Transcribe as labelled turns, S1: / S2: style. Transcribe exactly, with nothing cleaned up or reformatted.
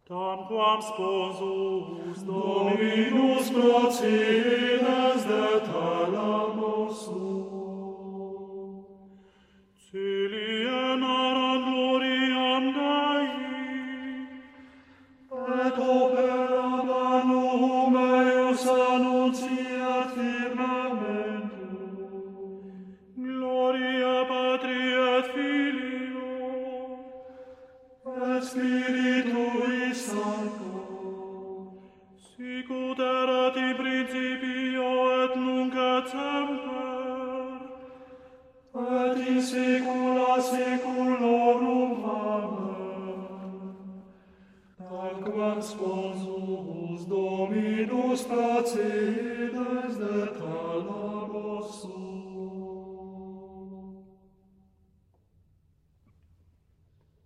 S1: Tamquam sposus
S2: Dominus procines de thalamus suo.
S1: Cilia naram gloriam Dei,
S2: Et opera manum eius annunciat firmamentum.
S1: Gloria Patri et Filio,
S2: Et Spiritui Sancto.
S1: sicut erat in principio et nunc et semper,
S2: Et in saecula saeculorum. Amen. Tanquam sposus Dominus procede.